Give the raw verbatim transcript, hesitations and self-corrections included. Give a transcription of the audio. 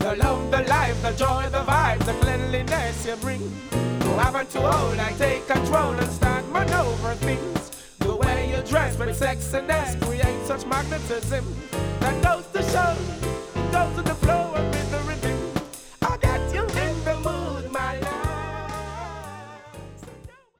The love, the life, the joy, the vibe, the cleanliness you bring. You haven't to hold and take control and start maneuver things. The way you dress with sexiness creates such magnetism that goes to show, goes to the flow.